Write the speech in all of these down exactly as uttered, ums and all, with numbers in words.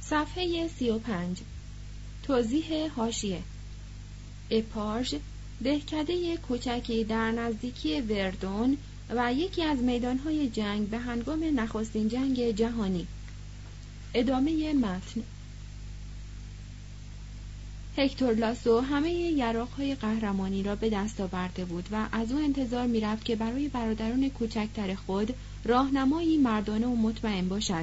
صفحه سی و پنج. توضیح حاشیه. اپارژ دهکده کوچکی در نزدیکی وردون و یکی از میدانهای جنگ به هنگام نخستین جنگ جهانی. ادامه متن. هکتور لاسو همه یراق‌های قهرمانی را به دست آورده بود و از او انتظار می‌رفت که برای برادران کوچکتر خود راهنمایی مردانه و مطمئن باشد.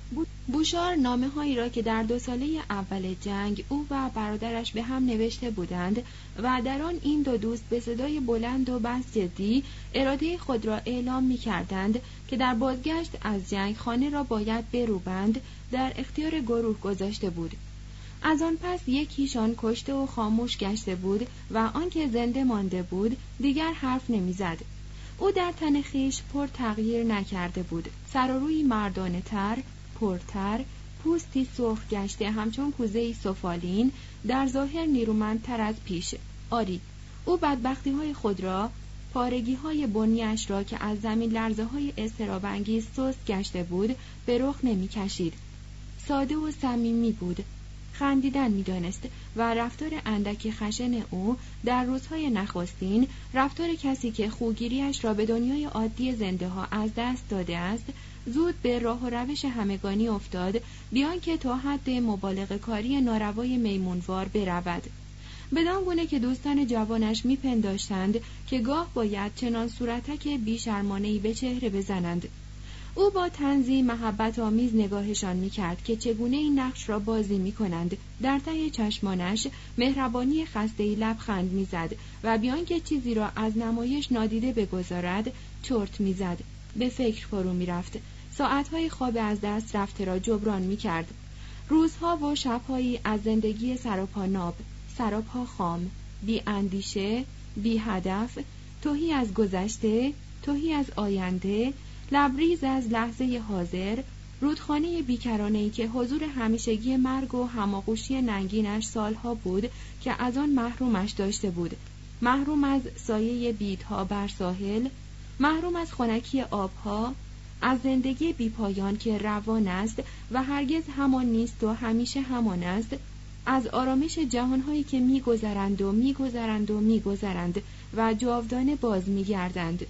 بوشار نامه‌هایی را که در دو ساله اول جنگ او و برادرش به هم نوشته بودند و در آن این دو دوست به صدای بلند و بس جدی اراده خود را اعلام می‌کردند که در بازگشت از جنگ خانه را باید بروبند، در اختیار گروه گذاشته بود. از آن پس یکیشان کشته و خاموش گشته بود و آنکه زنده مانده بود دیگر حرف نمی‌زد. او در تن خویش پر تغییر نکرده بود. سر و روی مردانه تر، پرتر، پوستی سرخ گشته همچون کوزه‌ای سفالین، در ظاهر نیرومندتر از پیش. آری، او بدبختی‌های خود را، پارگی‌های بنیش را که از زمین لرزه‌های اضطراب‌انگیز سست گشته بود به رخ نمی‌کشید. ساده و صمیمی بود. خندیدن می‌دانست و رفتار اندکی خشن او در روزهای نخستین، رفتار کسی که خوگیریش را به دنیای عادی زنده ها از دست داده است، زود به راه و روش همگانی افتاد، بیان که تا حد مبالغه کاری ناروای میمونوار برود. بدان گونه که دوستان جوانش میپنداشتند که گاه باید چنان صورتک بیشرمانه‌ای به چهره بزنند. او با طنزی محبت آمیز نگاهشان می‌کرد که چگونه این نقش را بازی می‌کنند. در ته چشمانش مهربانی خسته‌ای لبخند می‌زد و بیان که چیزی را از نمایش نادیده بگذارد چرت می‌زد. به فکر فرو می‌رفت. ساعت‌های خواب از دست رفته را جبران می‌کرد. روزها و شب‌هایی از زندگی سراپا ناب، سراپا خام، بی اندیشه، بی هدف، تهی از گذشته، تهی از آینده، لبریز از لحظه حاضر، رودخانه بیکرانه‌ای که حضور همیشگی مرگ و هماغوشی ننگینش سالها بود که از آن محرومش داشته بود. محروم از سایه بیدها بر ساحل، محروم از خنکی آبها، از زندگی بیپایان که روان است و هرگز همان نیست و همیشه همان است، از آرامش جهانهایی که می‌گذرند و می‌گذرند و می‌گذرند و جاودانه باز می‌گردند.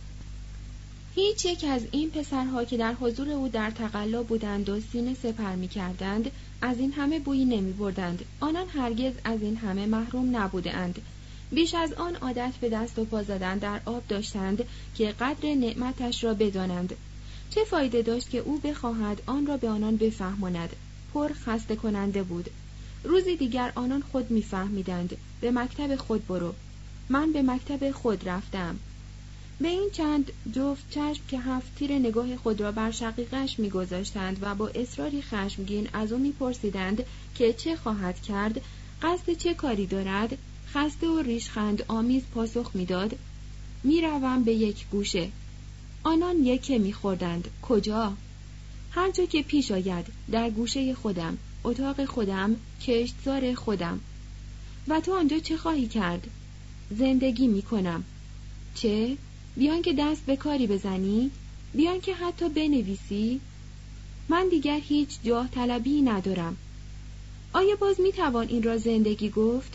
هیچ یک از این پسرها که در حضور او در تقلا بودند و سینه سپر می‌کردند از این همه بویی نمی‌بردند. آنان هرگز از این همه محروم نبودند. بیش از آن عادت به دست و پا زدن در آب داشتند که قدر نعمتش را بدانند. چه فایده داشت که او بخواهد آن را به آنان بفهماند؟ پر خسته کننده بود. روزی دیگر آنان خود می‌فهمیدند. به مکتب خود برو. من به مکتب خود رفتم. به این چند جفت چشم که هفت تیر نگاه خود را بر شقیقش می‌گذاشتند و با اصراری خشمگین از او می‌پرسیدند که چه خواهد کرد، قصد چه کاری دارد، خسته و ریشخند آمیز پاسخ می‌داد: می‌روم به یک گوشه. آنان یکه می‌خوردند. کجا؟ هر جا که پیش آید، در گوشه خودم، اتاق خودم، کشتزار خودم. و تو آنجا چه خواهی کرد؟ زندگی می‌کنم. چه؟ بیان که دست به کاری بزنی؟ بیان که حتی بنویسی؟ من دیگر هیچ جاه طلبی ندارم. آیا باز میتوان این را زندگی گفت؟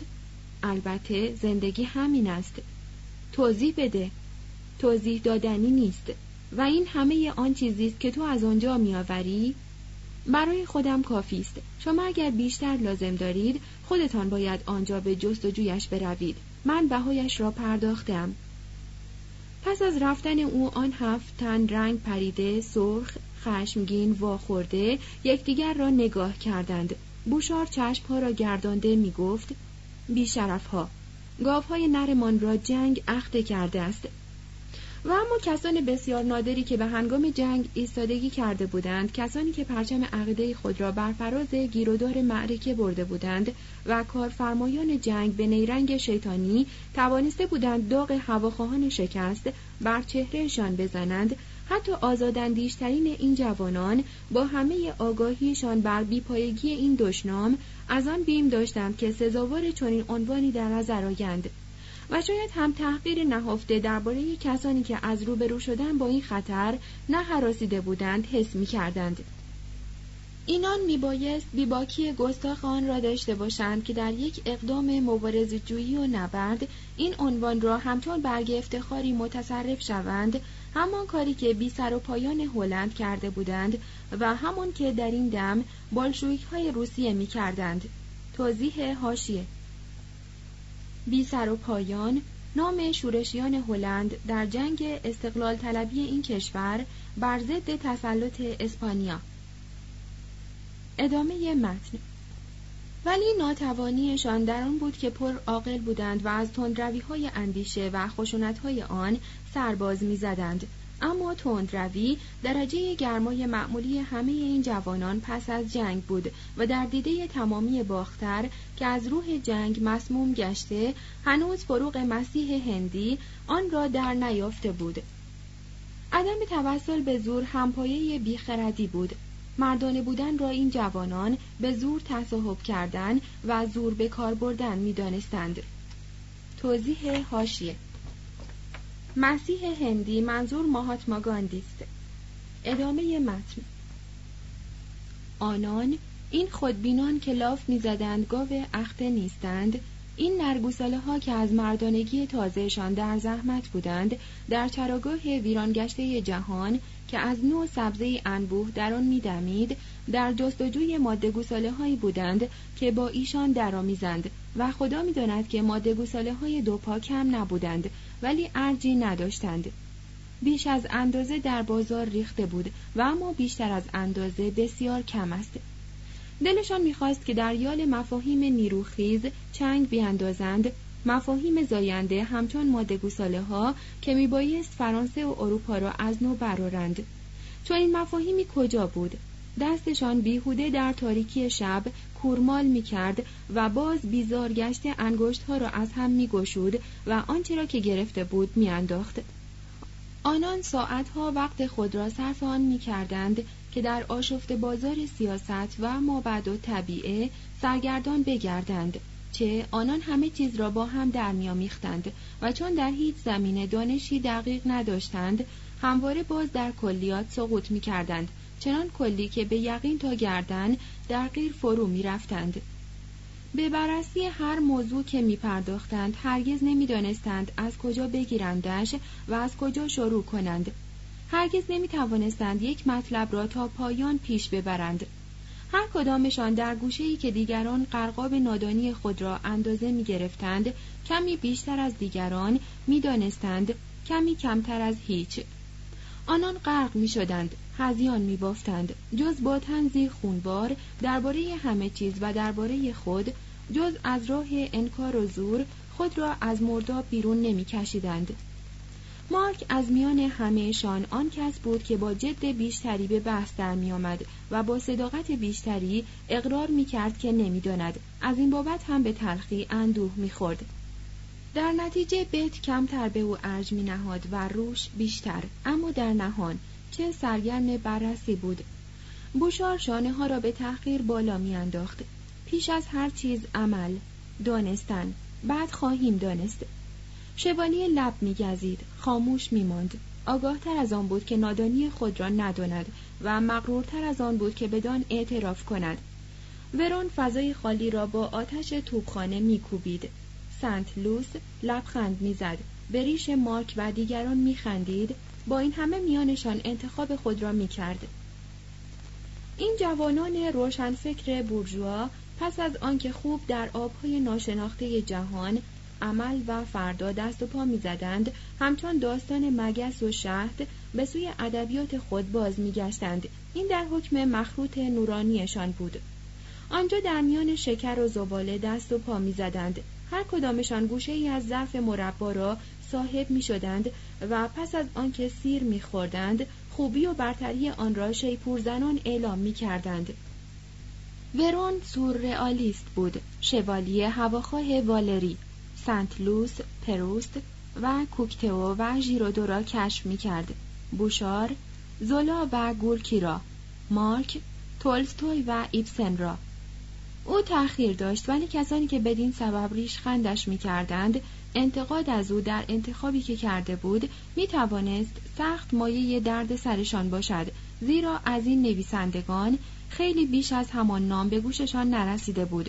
البته زندگی همین است. توضیح بده. توضیح دادنی نیست. و این همه آن چیزی است که تو از آنجا میآوری؟ برای خودم کافی است. شما اگر بیشتر لازم دارید خودتان باید آنجا به جستجویش بروید. من بهایش را پرداختم. پس از رفتن او آن هفت تن رنگ پریده، سرخ، خشمگین، واخورده یکدیگر را نگاه کردند. بوشار چشم‌ها را گردانده می گفت: بی‌شرف‌ها، گاوهای نرمان را جنگ اخته کرده است. و اما کسان بسیار نادری که به هنگام جنگ ایستادگی کرده بودند، کسانی که پرچم عقیده خود را بر فراز گیرودار معرکه برده بودند و کارفرمایان جنگ به نیرنگ شیطانی توانسته بودند داغ هواخواهان شکست بر چهرهشان بزنند، حتی آزاداندیشترین این جوانان با همه آگاهیشان بر بیپایگی این دشنام از آن بیم داشتند که سزاوار چنین عنوانی در نظر آیند. و شاید هم تحقیر نهفته درباره کسانی که از روبرو شدن با این خطر نه هراسیده بودند حس می کردند. اینان میبایست بیباکی گستاخ آن را داشته باشند که در یک اقدام مبارزه‌جویی و نبرد این عنوان را همچون برگ افتخاری متصرف شوند، همان کاری که بی سر و پایان هلند کرده بودند و همان که در این دم بالشویک‌های روسیه می‌کردند. توضیح حاشیه: بی سر و پایان نام شورشیان هلند در جنگ استقلال طلبی این کشور بر ضد تسلط اسپانیا. ادامه متن. ولی ناتوانیشان در آن بود که پر عاقل بودند و از تندروی‌های اندیشه و خشونت‌های آن سرباز می‌زدند. اما تندروی درجه گرمای معمولی همه این جوانان پس از جنگ بود و در دیده تمامی باختر که از روح جنگ مسموم گشته هنوز فروغ مسیح هندی آن را در نیافته بود. عدم توسل به زور همپایه بیخردی بود. مردانه بودن را این جوانان به زور تصاحب کردن و زور به کار بردن می دانستند. توضیح حاشیه: مسیح هندی منظور ماهاتما گاندی است. ادامه متن. آنان این خودبینان که لاف می زدند گاو اخته نیستند، این نرگوساله ها که از مردانگی تازهشان در زحمت بودند، در چراگاه ویران گشته جهان که از نوع سبزه انبوه در آن می‌دمید، در جستجوی ماده گوساله هایی بودند که با ایشان درآمیزند و خدا می‌داند که ماده گوساله های دو پا کم نبودند ولی ارجی نداشتند. بیش از اندازه در بازار ریخته بود و اما بیشتر از اندازه بسیار کم است. دلشان می‌خواست که در یال مفاهیم نیروخیز چنگ بیاندازند، مفاهیم زاینده همچون ماده گوساله ها که میبایست فرانسه و اروپا را از نو برآرند. چون این مفاهیمی کجا بود؟ دستشان بیهوده در تاریکی شب کورمال میکرد و باز بیزار گشته انگشت ها را از هم میگشود و آنچه را که گرفته بود میانداخت. آنان ساعتها وقت خود را صرف آن میکردند که در آشفته بازار سیاست و مابعد و طبیعه سرگردان بگردند، چه آنان همه چیز را با هم در می‌آمیختند و چون در هیچ زمینه دانشی دقیق نداشتند، همواره باز در کلیات سقوط می‌کردند، چنان کلی که به یقین تا گردن در قیر فرو می‌رفتند. به بررسی هر موضوع که می‌پرداختند هرگز نمی‌دانستند از کجا بگیرندش و از کجا شروع کنند. هرگز نمی‌توانستند یک مطلب را تا پایان پیش ببرند. هر کدامشان در گوشه‌ای که دیگران غرقاب نادانی خود را اندازه می‌گرفتند، کمی بیشتر از دیگران می‌دانستند، کمی کمتر از هیچ. آنان غرق می‌شدند، هذیان می‌بافتند، جز با طنزی خونبار درباره همه چیز و درباره خود، جز از راه انکار و زور خود را از مرداب بیرون نمی‌کشیدند. مارک از میان همه‌شان آن کس بود که با جد بیشتری به بحث در می آمد و با صداقت بیشتری اقرار می کرد که نمی داند. از این بابت هم به تلخی اندوه می خورد. در نتیجه بیت کمتر به او ارج می نهاد و روش بیشتر، اما در نهان چه سرگرم بررسی بود. بوشار شانه ها را به تحقیر بالا می انداخت. پیش از هر چیز عمل، دانستن، بعد خواهیم دانست. شوالیه لب می‌گزید، خاموش می‌ماند. آگاهتر از آن بود که نادانی خود را نداند و مغرورتر از آن بود که بدان اعتراف کند. ورون فضای خالی را با آتش توپخانه می‌کوبید. سنت لوس لبخند می‌زد، به ریش مارک و دیگران می‌خندید. با این همه میانشان انتخاب خود را می‌کرد. این جوانان روشنفکر بورژوا پس از آنکه خوب در آب‌های ناشناخته جهان عمل و فردا دست و پا می زدند، همچون داستان مگس و شهد به سوی ادبیات خود باز می گشتند. این در حکم مخروط نورانیشان بود. آنجا در میان شکر و زباله دست و پا می زدند. هر کدامشان گوشه ای از ظرف مربا را صاحب می شدند و پس از آنکه سیر می خوردند، خوبی و برتری آن را شیپور زنان اعلام می کردند. ورون سورئالیست بود، شوالیه هواخواه والری، سنت لوس پروست و کوکتئو و ژیرودو را کشف می‌کرد. بوشار زولا و گورکی را، مارک تولستوی و ایبسن را. او تأخیر داشت، ولی کسانی که بدین سبب ریشخندش می‌کردند، انتقاد از او در انتخابی که کرده بود می‌توانست سخت مایه درد سرشان باشد، زیرا از این نویسندگان خیلی بیش از همان نام به گوششان نرسیده بود.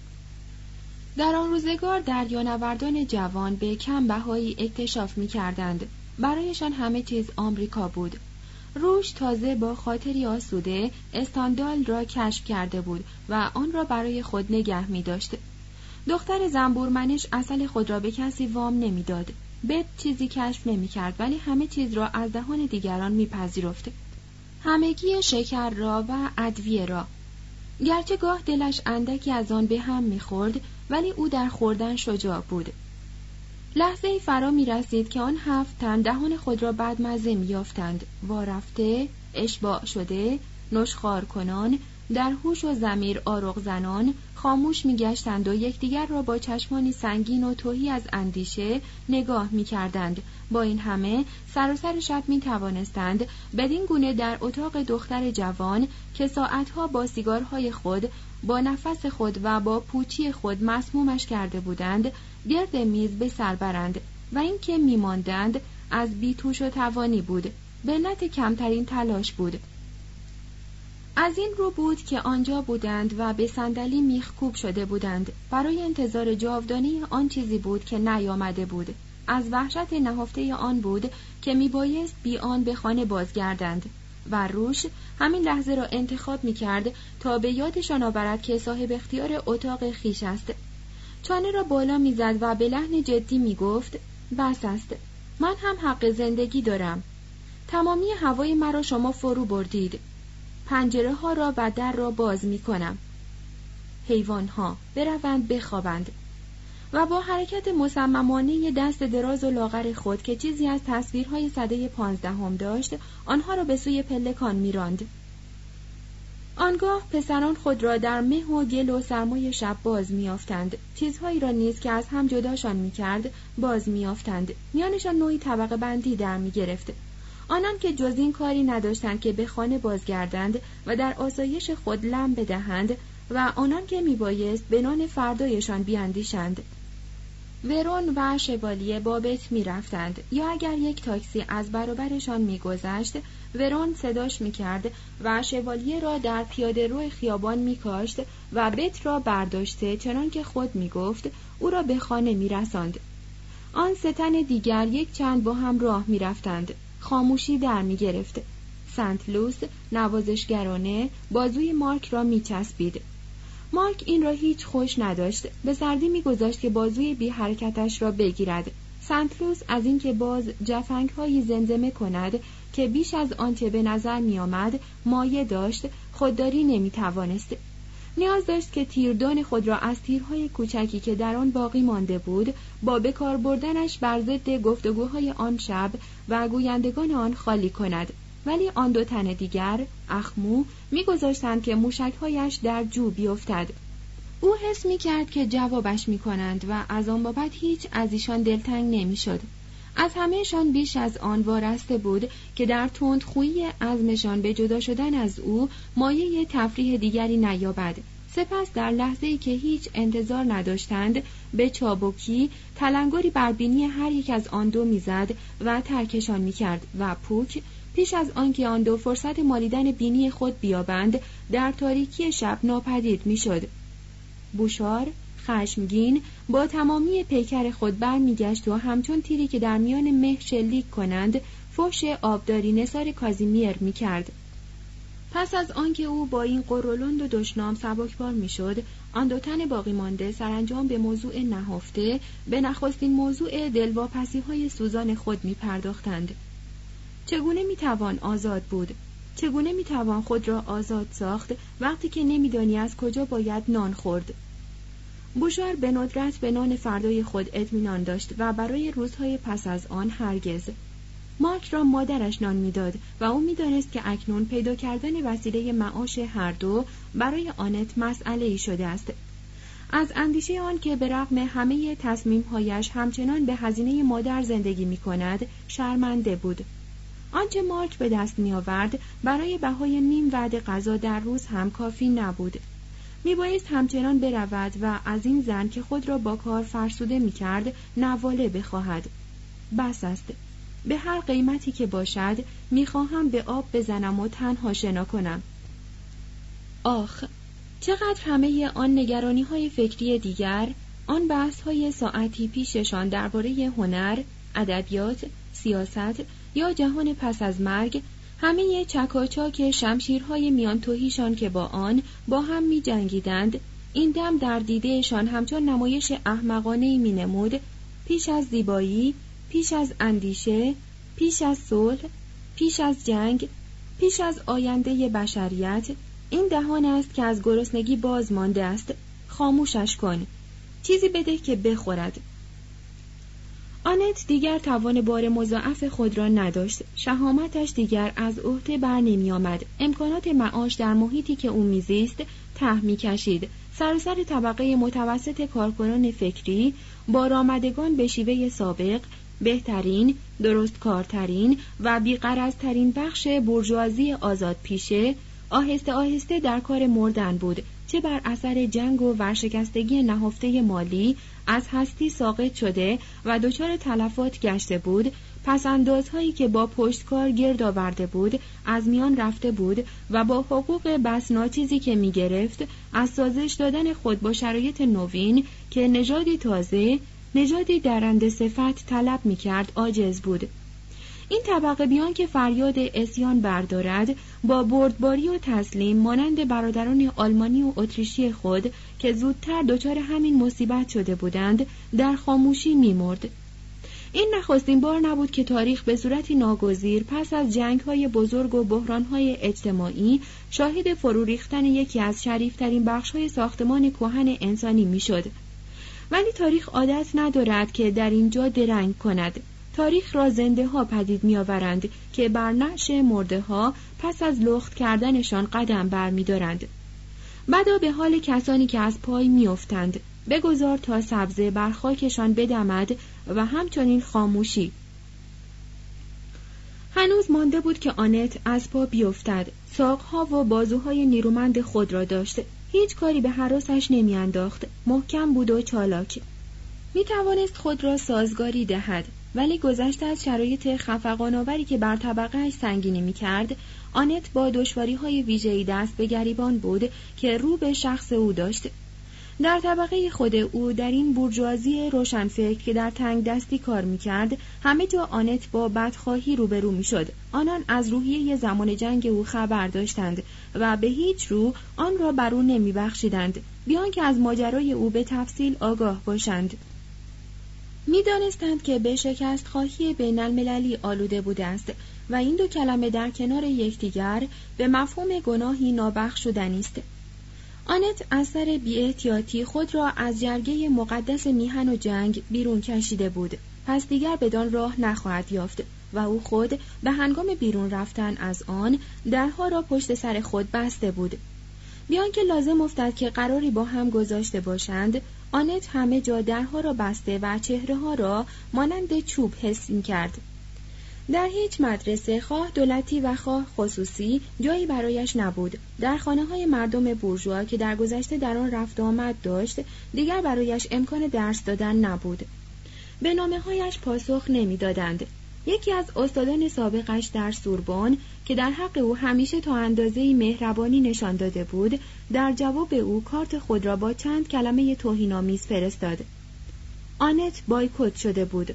در آن روزگار دریانوردان جوان به کم بهایی اکتشاف می کردند. برایشان همه چیز آمریکا بود. روش تازه با خاطری آسوده استاندال را کشف کرده بود و آن را برای خود نگه می داشت. دختر زنبورمنش عسل خود را به کسی وام نمی داد. بت چیزی کشف نمی کرد ولی همه چیز را از دهان دیگران می پذیرفت. همگی شکر را و ادویه را. گرچه گاه دلش اندکی از آن به هم می خورد ولی او در خوردن شجاع بود. لحظه ای فرا می رسید که آن هفت تن دهان خود را بدمزه می یافتند، وارفته، اشباع شده، نشخوار کنان، در هوش و ضمیر آروغ زنان، خاموش می گشتند و یکدیگر را با چشمانی سنگین و تهی از اندیشه نگاه می کردند. با این همه سر و سر شب می توانستند بدین گونه در اتاق دختر جوان که ساعتها با سیگارهای خود، با نفس خود و با پوچی خود مسمومش کرده بودند، گرد میز به سر برند و این که می ماندند از بیتوش و توانی بود، به علت کمترین تلاش بود. از این رو بود که آنجا بودند و به صندلی میخکوب شده بودند. برای انتظار جاودانی آن چیزی بود که نیامده بود. از وحشت نهفته آن بود که میبایست بی آن به خانه بازگردند و روش همین لحظه را انتخاب میکرد تا به یادشان آورد که صاحب اختیار اتاق خیش است. چانه را بالا میزد و به لحن جدی میگفت: بس است، من هم حق زندگی دارم. تمامی هوای مرا شما فرو بردید. پنجره ها را و در را باز می کنم. حیوان ها بروند بخوابند. و با حرکت مصممانه دست دراز و لاغر خود که چیزی از تصویرهای سده پانزدهم داشت، آنها را به سوی پلکان می راند. آنگاه پسران خود را در مه و گل و سرمای شب باز می یافتند. چیزهایی را نیز که از هم جداشان می کرد باز می یافتند. میانشان نوعی طبقه بندی در می گرفت. آنان که جز این کاری نداشتند که به خانه بازگردند و در آسایش خود لم بدهند و آنان که میبایست به نان فردایشان بیاندیشند. ورون و شوالیه با بت میرفتند یا اگر یک تاکسی از برابرشان میگذشت، ورون صداش میکرد و شوالیه را در پیاده روی خیابان میکاشت و بت را برداشته چنان که خود میگفت او را به خانه میرساند. آن سه تن دیگر یک چند با هم راه میرفتند. خاموشی در می گرفت. سنت لوس نوازشگرانه بازوی مارک را می چسبید. مارک این را هیچ خوش نداشت. به سردی می گذاشت که بازوی بی حرکتش را بگیرد. سنت لوس از این که باز جفنگ هایی زمزمه کند که بیش از آنچه به نظر می آمد مایه داشت، خودداری نمی توانست. نیاز داشت که تیردان خود را از تیرهای کوچکی که در آن باقی مانده بود با بکار بردنش بر ضد گفتگوهای آن شب و گویندگان آن خالی کند، ولی آن دو تن دیگر اخمو می‌گذاشتند که موشک‌هایش در جو بیفتد. او حس می‌کرد که جوابش می‌کنند و از آن بابت هیچ از ایشان دلتنگ نمی‌شد. از همهشان بیش از آن وارسته بود که در تندخویی عزمشان به جدا شدن از او مایه تفریح دیگری نیابد. سپس در لحظه‌ای که هیچ انتظار نداشتند به چابکی تلنگری بر بینی هر یک از آن دو میزد و ترکشان میکرد و پوک پیش از آنکه آن دو فرصت مالیدن بینی خود بیابند در تاریکی شب ناپدید میشد. بوشار خشمگین با تمامی پیکر خود برمیگشت و همچون تیری که در میان مه شلیک کنند فحش آبداری نثار کازیمیر میکرد. پس از آنکه او با این قرولند و دشنام سبکبار میشد، آن دو تن باقی مانده سرانجام به موضوع نهفته، به نخستین موضوع دلواپسی های سوزان خود می پرداختند. چگونه می توان آزاد بود؟ چگونه می توان خود را آزاد ساخت وقتی که نمیدانی از کجا باید نان خورد؟ بوشار به ندرت به نان فردای خود اطمینان داشت و برای روزهای پس از آن هرگز. مارک را مادرش نان میداد و او میدانست که اکنون پیدا کردن وسیله معاش هر دو برای آنت مسئله ای شده است. از اندیشه آن که به رغم همه تصمیم‌هایش همچنان به هزینه مادر زندگی می‌کند شرمنده بود. آنچه مارک به دست می‌آورد برای بهای نیم وعده غذا در روز هم کافی نبود. میبایست همچنان برود و از این زن که خود را با کار فرسوده می‌کرد نواله بخواهد. بس است. به هر قیمتی که باشد میخواهم به آب بزنم و تنها شنا کنم. آخ، چقدر همه آن نگرانی های فکری دیگر، آن بحث های ساعتی پیششان درباره هنر، ادبیات، سیاست یا جهان پس از مرگ، همه چکاچاک شمشیرهای میان تهیشان که با آن با هم می جنگیدند، این دم در دیدهشان همچون نمایش احمقانه‌ای می نمود، پیش از زیبایی، پیش از اندیشه، پیش از صلح، پیش از جنگ، پیش از آینده بشریت، این دهان است که از گرسنگی باز مانده است. خاموشش کن، چیزی بده که بخورد. آنت دیگر توان بار مضاعف خود را نداشت. شهامتش دیگر از عهده بر نمی آمد. امکانات معاش در محیطی که او میزیست ته می کشید. سراسر طبقه متوسط کارکنان فکری با رامدگان به شیوه سابق، بهترین، درست کارترین و بی‌غرض‌ترین بخش بورژوازی آزاد پیشه آهسته آهسته در کار مردن بود، چه بر اثر جنگ و ورشکستگی نهفته مالی از هستی ساقط شده و دچار تلفات گشته بود، پس اندازهایی که با پشتکار گرد آورده بود از میان رفته بود و با حقوق بس ناچیزی که می گرفت از سازش دادن خود با شرایط نوین که نژادی تازه، نژادی درنده صفت طلب می کرد عاجز بود. این طبقه بیان که فریاد عصیان بردارد با بردباری و تسلیم مانند برادران آلمانی و اتریشی خود که زودتر دچار همین مصیبت شده بودند در خاموشی می‌مرد. این نخستین بار نبود که تاریخ به صورتی ناگزیر پس از جنگ‌های بزرگ و بحران‌های اجتماعی شاهد فرو ریختن یکی از شریفترین بخش‌های ساختمان کهن انسانی می‌شد. ولی تاریخ عادت ندارد که در اینجا درنگ کند. تاریخ را زنده ها پدید می آورند که بر نعش مرده ها پس از لخت کردنشان قدم بر می دارند. بدا به حال کسانی که از پای می افتند، بگذار تا سبزه بر خاکشان بدمد و همچنین خاموشی. هنوز مانده بود که آنت از پا بیفتد. ساقها و بازوهای نیرومند خود را داشت. هیچ کاری به هراسش نمی انداخت. محکم بود و چالاک. می توانست خود را سازگاری دهد. ولی گذشته از شرایط خفقان‌آوری که بر طبقه‌اش سنگینی می‌کرد، آنت با دشواری‌های ویژه‌ای دست به گریبان بود که رو به شخص او داشت. در طبقه خود او، در این بورژوازی روشنفکر که در تنگ دستی کار می‌کرد، همه جا آنت با بدخواهی روبرو می‌شد. آنان از روحیه زمان جنگ او خبر داشتند و به هیچ رو آن را بر او نمی‌بخشیدند، بیان که از ماجرای او به تفصیل آگاه باشند. می دانستند که به شکست خواهی بین المللی آلوده بوده است و این دو کلمه در کنار یکدیگر به مفهوم گناهی نابخشودنی است. آنت از سر بی‌احتیاطی خود را از جرگه مقدس میهن و جنگ بیرون کشیده بود، پس دیگر بدان راه نخواهد یافت و او خود به هنگام بیرون رفتن از آن درها را پشت سر خود بسته بود. بیان که لازم افتاد که قراری با هم گذاشته باشند، آنت همه جا درها را بسته و چهره ها را مانند چوب حس می کرد. در هیچ مدرسه، خواه دولتی و خواه خصوصی، جایی برایش نبود. در خانه های مردم بورژوا که در گذشته در آن رفت و آمد داشت، دیگر برایش امکان درس دادن نبود. به نامه هایش پاسخ نمی دادند. یکی از استادان سابقش در سوربن که در حق او همیشه تا اندازه‌ای مهربانی نشان داده بود، در جواب او کارت خود را با چند کلمه توهین‌آمیز فرستاد. آنت بایکوت شده بود.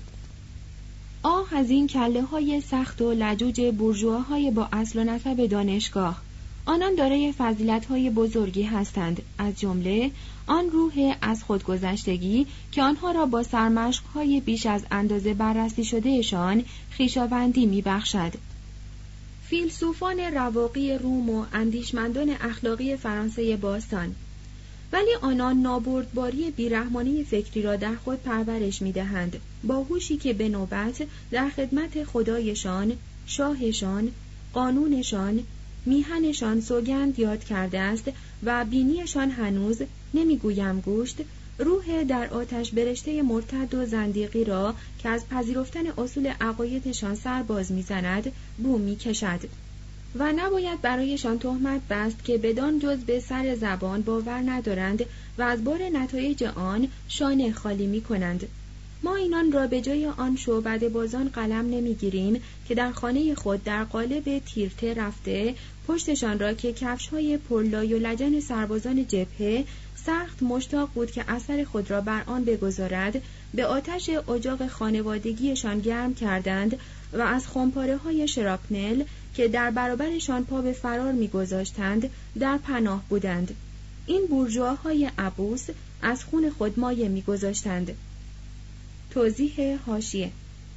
آه از این کله‌های سخت و لجوج بورژواهای با اصل و نسب دانشگاه. آنان دارای فضیلت‌های بزرگی هستند، از جمله آن روح از خودگذشتگی که آنها را با سرمشق‌های بیش از اندازه بررسی شدهشان خویشاوندی می‌بخشد. فیلسوفان رواقی روم و اندیشمندان اخلاقی فرانسه باستان. ولی آنان نابردباری بیرحمانی فکری را در خود پرورش می‌دهند، با هوشی که به نوبت در خدمت خدایشان، شاهشان، قانونشان، میهنشان سوگند یاد کرده است و بینیشان هنوز، نمیگویم گوشت، روح در آتش برشته مرتد و زندیقی را که از پذیرفتن اصول عقایدشان سر باز میزند بو میکشد و نباید برایشان تهمت بست که بدان جز به سر زبان باور ندارند و از بار نتایج آن شانه خالی میکنند. ما اینان را به جای آن شعبده بازان قلم نمیگیریم که در خانه خود در قالب تیرته رفته پشتشان را که کفش‌های پرلای و لجن سربازان جبهه سخت مشتاق بود که اثر خود را بر آن بگذارد، به آتش اجاق خانوادگیشان گرم کردند و از خمپاره‌های شراپنل که در برابرشان پا به فرار می‌گذاشتند در پناه بودند. این بورژواهای عبوس از خون خود مایه می‌گذاشتند. توضیح حاشیه: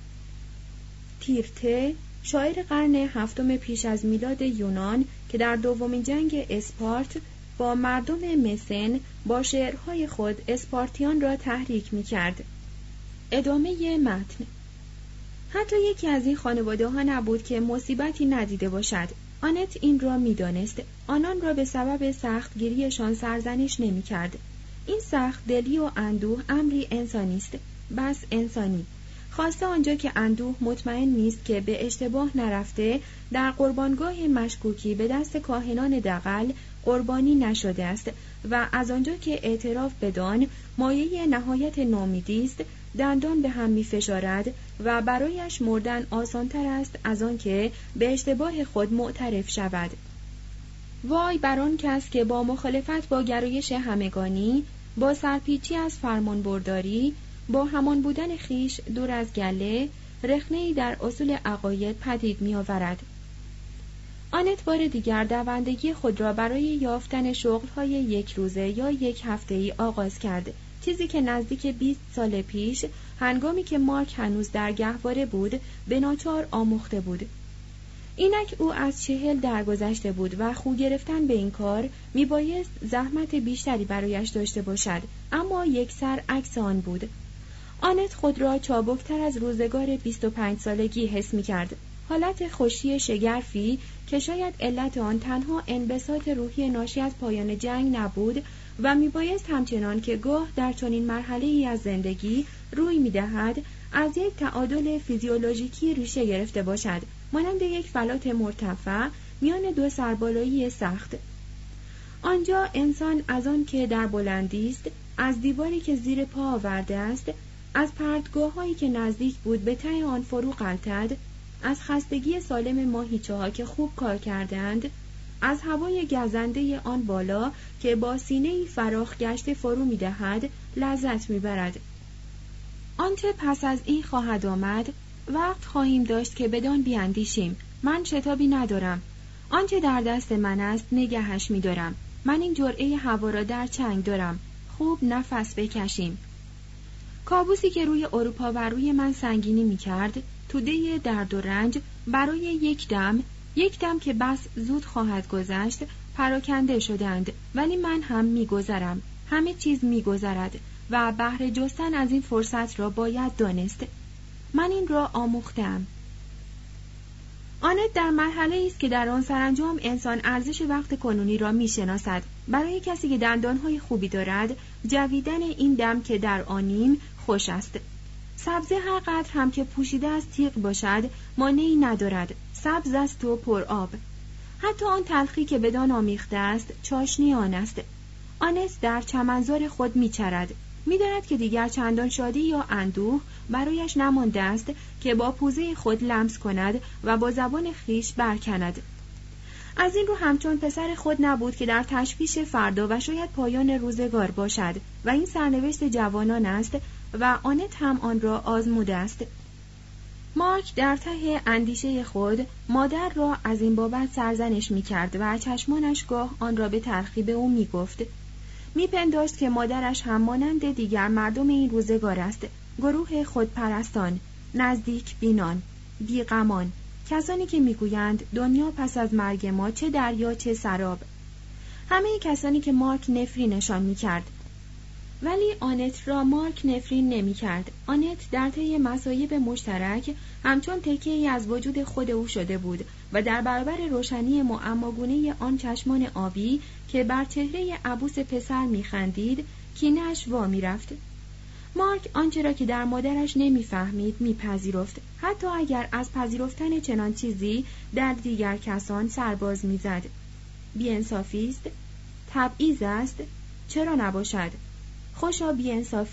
تیرته شاعر قرن هفتم پیش از میلاد یونان که در دومین جنگ اسپارت با مردم مسن با شعرهای خود اسپارتیان را تحریک می‌کرد. ادامه متن. حتی یکی از این خانواده ها نبود که مصیبتی ندیده باشد. آنت این را می‌دانست. آنان را به سبب سختگیریشان سرزنش نمی‌کرد. این سخت دلی و اندوه امری انسانی است، بس انسانی. خواسته آنجا که اندوه مطمئن نیست که به اشتباه نرفته در قربانگاه مشکوکی به دست کاهنان دغل قربانی نشده است و از آنجا که اعتراف بدان مایه نهایت نومیدی است، دندان به هم می فشارد و برایش مردن آسانتر است از آن که به اشتباه خود معترف شود. وای بر آن کس که با مخالفت با گرایش همگانی، با سرپیچی از فرمانبرداری، با همان بودن خیش دور از گله، رخنه‌ای در اصول عقاید پدید می آورد. آنت بار دیگر دوندگی خود را برای یافتن شغل‌های یک روزه یا یک هفته‌ای آغاز کرد، چیزی که نزدیک بیست سال پیش هنگامی که مارک هنوز در گهواره بود به ناچار آموخته بود. اینک او از چهل درگذشته بود و خو گرفتن به این کار میبایست زحمت بیشتری برایش داشته باشد، اما یک سر عکس آن بود. آنت خود را چابکتر از روزگار بیست و پنج سالگی حس می‌کرد. حالت خوشی شگرفی که شاید علت آن تنها انبساط روحی ناشی از پایان جنگ نبود و میبایست همچنان که گاه در چنین مرحله‌ای از زندگی روی می‌دهد از یک تعادل فیزیولوژیکی ریشه گرفته باشد، مانند یک فلات مرتفع میان دو سربالایی سخت. آنجا انسان از آن که در بلندی است، از دیواری که زیر پا آورده است، از پرتگاه‌هایی که نزدیک بود به ته آن فرو غلتد، از خستگی سالم ماهیچه‌ها که خوب کار کردند، از هوای گزنده آن بالا که با سینه‌ای فراخ گشته فرو می‌دهد لذت می‌برد. آنچه پس از این خواهد آمد، وقت خواهیم داشت که بدان بیاندیشیم. من شتابی ندارم. آنچه در دست من است نگهش می‌دارم. من این جرعه هوا را در چنگ دارم. خوب نفس بکشیم. کابوسی که روی اروپا و روی من سنگینی می‌کرد، توده درد و رنج برای یک دم، یک دم که بس زود خواهد گذشت، پراکنده شدند، ولی من هم می‌گذرم. همه چیز می‌گذرد و بهره جستن از این فرصت را باید دانست. من این را آموختم. آنت در مرحله است که در آن سرانجام انسان ارزش وقت کنونی را می‌شناسد. برای کسی که دندان‌های خوبی دارد، جویدن این دم که در آنیم خوش است. سبزه هر قدر هم که پوشیده از تیغ باشد، مانعی ندارد. سبز است و پر آب. حتی آن تلخی که بدان آمیخته است، چاشنی آن است. آنت در چمنزار خود می‌چرد. می‌داند که دیگر چندان شادی یا اندوه برایش نمانده است که با پوزه خود لمس کند و با زبان خیش برکند. از این رو همچون پسر خود نبود که در تشویش فردا و شاید پایان روزگار باشد و این سرنوشت جوانان است و آنت هم آن را آزموده است. مارک در ته اندیشه خود مادر را از این بابت سرزنش می‌کرد و چشمانش گاه آن را به تلخی به او می‌گفت. می‌پنداشت که مادرش هم مانند دیگر مردم این روزگار است، گروه خودپرستان، نزدیک بینان، بیغمان، کسانی که می‌گویند دنیا پس از مرگ ما چه دریا چه سراب. همه کسانی که مارک نفرینشان می‌کرد. ولی آنت را مارک نفرین نمی‌کرد. آنت در طی مصایب مشترک همچون تکه‌ای از وجود خود او شده بود و در برابر روشنی معماگونه آن چشمان آبی که بر چهره عبوس پسر می‌خندید، کینه‌اش وا می‌رفت. مارک آنچه را که در مادرش نمی‌فهمید می‌پذیرفت، حتی اگر از پذیرفتن چنان چیزی در دیگر کسان سرباز می‌زد. بی‌انصافی است، تبعیض است، چرا نباشد؟ خوشا بی‌انصافی،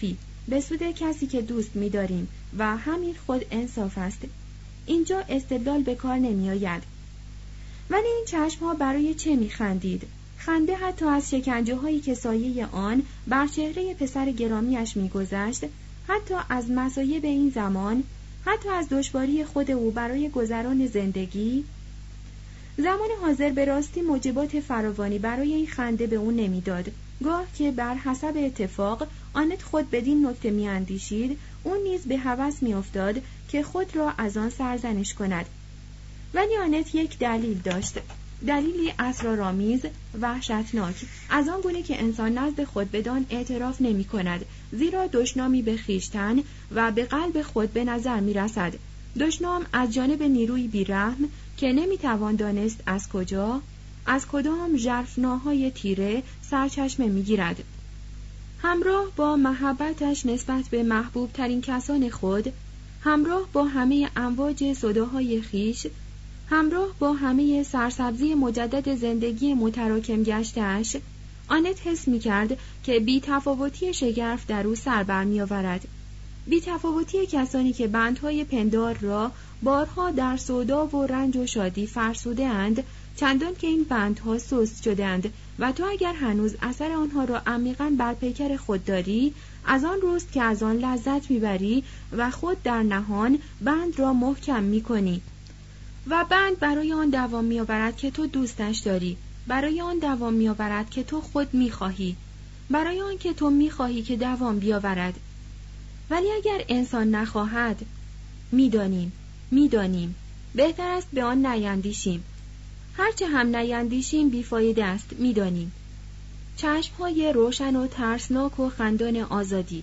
به سود کسی که دوست می‌داریم و همین خود انصاف است. اینجا استدلال به کار نمی‌آید. ولی این چشم‌ها برای چه می‌خندید؟ خنده حتی از شکنجه‌هایی که سایه آن بر چهره پسر گرامیش می‌گذشت، حتی از مصایب این زمان، حتی از دشواری خود او برای گذران زندگی. زمان حاضر به راستی موجبات فراوانی برای این خنده به او نمیداد. گاه که بر حسب اتفاق آنت خود بدین نکته میاندیشید، او نیز به هوس میافتاد که خود را از آن سرزنش کند. ولی آنت یک دلیل داشت، دلیلی اسرارآمیز، وحشتناک، از آن گونه که انسان نزد خود بدان اعتراف نمی کند، زیرا دشنامی به خویشتن و به قلب خود به نظر می رسد. دشنام از جانب نیروی بیرحم که نمی توان دانست از کجا، از کدام ژرفناهای تیره سرچشمه می گیرد. همراه با محبتش نسبت به محبوب ترین کسان خود، همراه با همه امواج صداهای خیش، همراه با همه سرسبزی مجدد زندگی متراکم گشته‌اش، آنت حس می‌کرد که بی تفاوتی شگرف در او سر بر می‌آورد. بی تفاوتی کسانی که بندهای پندار را بارها در سودا و رنج و شادی فرسوده اند، چندان که این بندها سست شدند و تو اگر هنوز اثر آنها را عمیقاً بر پیکر خود داری، از آن روست که از آن لذت می‌بری و خود در نهان بند را محکم می‌کنی. و بند برای آن دوام می‌آورد که تو دوستش داری، برای آن دوام می‌آورد که تو خود می‌خواهی، برای آن که تو می‌خواهی که دوام بیاورد. ولی اگر انسان نخواهد، می‌دانیم، می‌دانیم، بهتر است به آن نیندیشیم. هرچه هم نیندیشیم بیفایده است، می‌دانیم. چشم‌های روشن و ترسناک و خندان آزادی.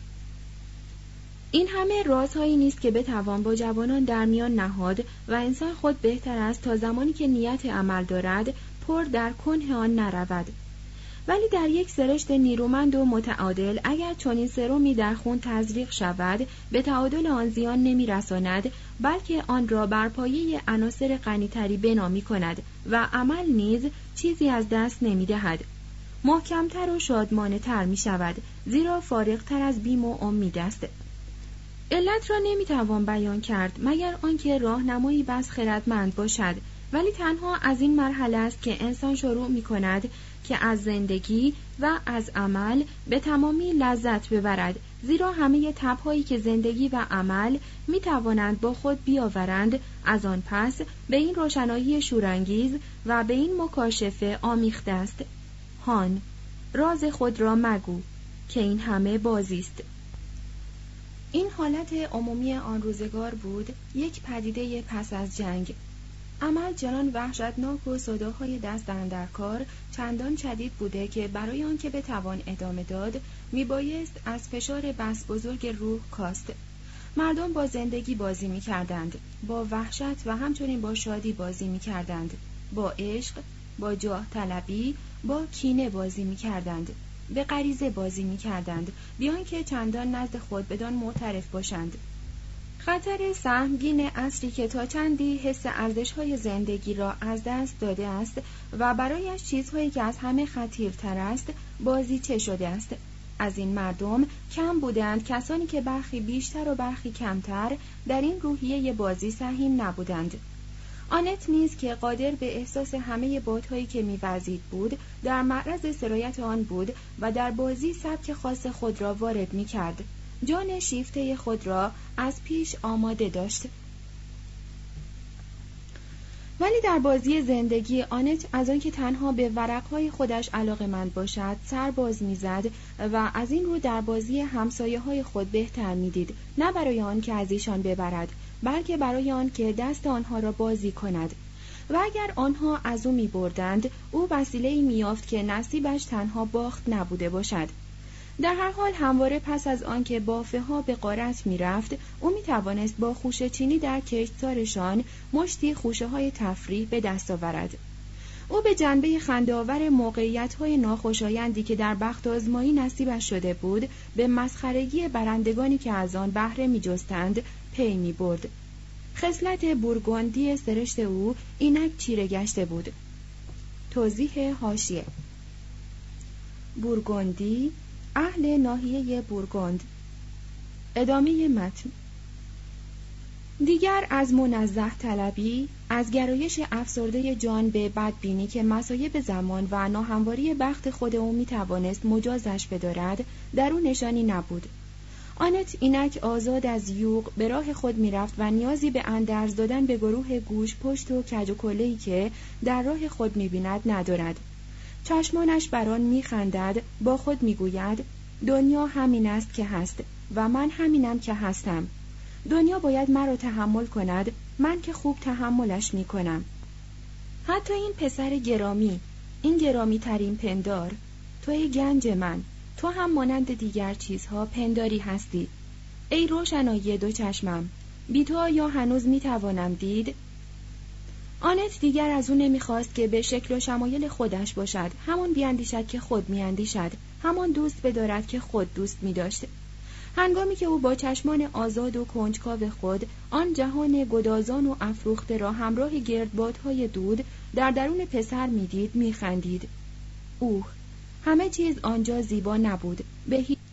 این همه رازهایی نیست که بتوان با جوانان در میان نهاد و انسان خود بهتر است تا زمانی که نیت عمل دارد پر در کنه آن نرود. ولی در یک سرشت نیرومند و متعادل اگر چنین سرمی در خون تزریق شود، به تعادل آن زیان نمی رساند، بلکه آن را بر پایه عناصر غنی‌تری بنا می کند و عمل نیز چیزی از دست نمی دهد. محکمتر و شادمانه تر می شود، زیرا فارغتر از بیم و امید است. علت را نمیتوان بیان کرد مگر آنکه راهنمایی بس خردمند باشد، ولی تنها از این مرحله است که انسان شروع میکند که از زندگی و از عمل به تمامی لذت ببرد، زیرا همه تب‌هایی که زندگی و عمل میتوانند با خود بیاورند، از آن پس به این روشنایی شورانگیز و به این مکاشفه آمیخته است. هان، راز خود را مگو که این همه بازی است. این حالت عمومی آن روزگار بود، یک پدیده پس از جنگ. عمل چنان وحشتناک و صداهای دست اندر کار چندان شدید بوده که برای آنکه بتوان ادامه داد میبایست از فشار بس بزرگ روح کاست. مردم با زندگی بازی میکردند، با وحشت و همچنین با شادی بازی میکردند، با عشق، با جاه طلبی، با کینه بازی میکردند، به غریزه بازی می‌کردند، بیان که چندان نزد خود بدان معترف باشند. خطر سهمگین عصری که تا چندی حس ارزش‌های زندگی را از دست داده است و برایش چیزهایی که از همه خطیرتر است بازی چه شده است. از این مردم کم بودند کسانی که برخی بیشتر و برخی کمتر در این روحیه بازی سهیم نبودند. آنت نیز که قادر به احساس همه بادهایی که می‌وزید بود، در معرض سرایت آن بود و در بازی سبک خاص خود را وارد می‌کرد. جان شیفته خود را از پیش آماده داشت. ولی در بازی زندگی آنت از آنکه تنها به ورقهای خودش علاقه‌مند باشد سر باز می‌زد و از این رو در بازی همسایه‌های خود بهتر می‌دید، نه برای آن که از ایشان ببرد، بلکه برای آن که دست آنها را بازی کند. و اگر آنها از او می‌بردند، او وسیله‌ای می‌یافت که نصیبش تنها باخت نبوده باشد. در هر حال همواره پس از آنکه بافه ها به غارت می‌رفت، او می‌توانست با خوشه چینی در کشتزارشان مشتی خوشه های تفریح به دست آورد. او به جنبه خنده‌آور موقعیت‌های ناخوشایندی که در بخت آزمایی نصیبش شده بود، به مسخرگی برندگانی که از آن بهره می‌جستند پی می‌برد. خصلت بورگوندی سرشت او اینک چیره گشته بود. توضیح حاشیه: بورگوندی، اهل ناحیه بورگوند، ادامه متن. دیگر از منزه طلبی، از گرایش افسرده جان به بدبینی که مصایب زمان و ناهمواری بخت خود او میتوانست مجازش بدارد، در او نشانی نبود. آنت اینک آزاد از یوغ به راه خود میرفت و نیازی به اندرز دادن به گروه گوش پشت و کج و کله‌ای که در راه خود میبیند ندارد. چشمانش بر آن میخندد، با خود میگوید دنیا همین است که هست و من همینم که هستم. دنیا باید مرا تحمل کند، من که خوب تحملش میکنم. حتی این پسر گرامی، این گرامی ترین پندار، توی گنج من، تو هم مانند دیگر چیزها پنداری هستی. ای روشنایی دو چشمم، بی تو آیا هنوز میتوانم دید؟ آنت دیگر از او نمیخواست که به شکل و شمایل خودش باشد، همون بیاندیشد که خود میاندیشد، همان دوست بدارد که خود دوست میداشت. هنگامی که او با چشمان آزاد و کنجکاو خود آن جهان گدازان و افروخته را همراه گردبادهای دود در درون پسر میدید، میخندید. اوه، همه چیز آنجا زیبا نبود، به